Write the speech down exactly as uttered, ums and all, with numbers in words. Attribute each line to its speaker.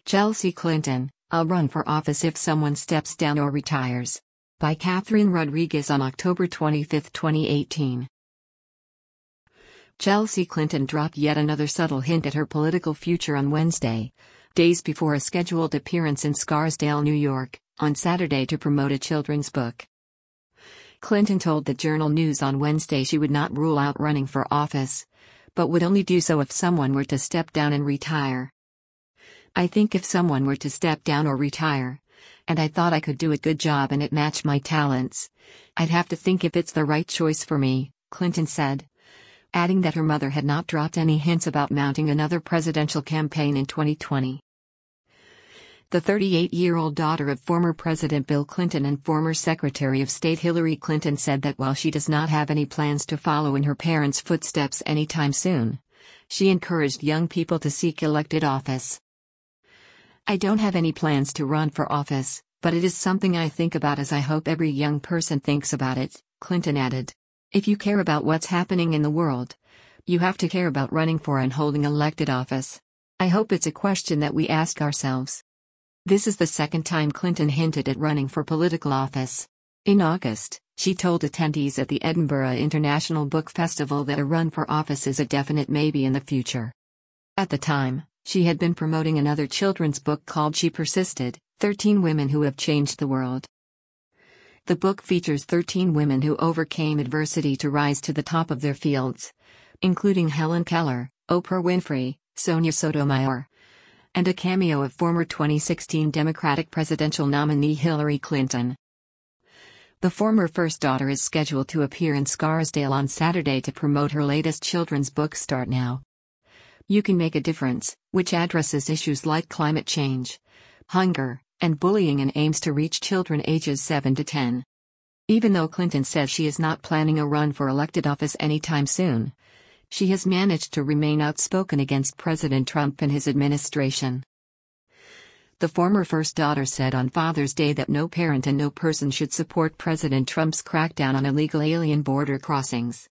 Speaker 1: Chelsea Clinton, I'll run for office if someone steps down or retires. By Catherine Rodriguez on October twenty-fifth, twenty eighteen. Chelsea Clinton dropped yet another subtle hint at her political future on Wednesday, days before a scheduled appearance in Scarsdale, New York, on Saturday to promote a children's book. Clinton told the Journal News on Wednesday she would not rule out running for office, but would only do so if someone were to step down and retire. I think if someone were to step down or retire, and I thought I could do a good job and it matched my talents, I'd have to think if it's the right choice for me, Clinton said, adding that her mother had not dropped any hints about mounting another presidential campaign in twenty twenty. The thirty-eight-year-old daughter of former President Bill Clinton and former Secretary of State Hillary Clinton said that while she does not have any plans to follow in her parents' footsteps anytime soon, she encouraged young people to seek elected office. I don't have any plans to run for office, but it is something I think about, as I hope every young person thinks about it, Clinton added. If you care about what's happening in the world, you have to care about running for and holding elected office. I hope it's a question that we ask ourselves. This is the second time Clinton hinted at running for political office. In August, she told attendees at the Edinburgh International Book Festival that a run for office is a definite maybe in the future. At the time, she had been promoting another children's book called She Persisted, thirteen Women Who Have Changed the World. The book features thirteen women who overcame adversity to rise to the top of their fields, including Helen Keller, Oprah Winfrey, Sonia Sotomayor, and a cameo of former twenty sixteen Democratic presidential nominee Hillary Clinton. The former first daughter is scheduled to appear in Scarsdale on Saturday to promote her latest children's book, Start Now. You Can Make a Difference, which addresses issues like climate change, hunger, and bullying and aims to reach children ages seven to ten. Even though Clinton says she is not planning a run for elected office anytime soon, she has managed to remain outspoken against President Trump and his administration. The former first daughter said on Father's Day that no parent and no person should support President Trump's crackdown on illegal alien border crossings.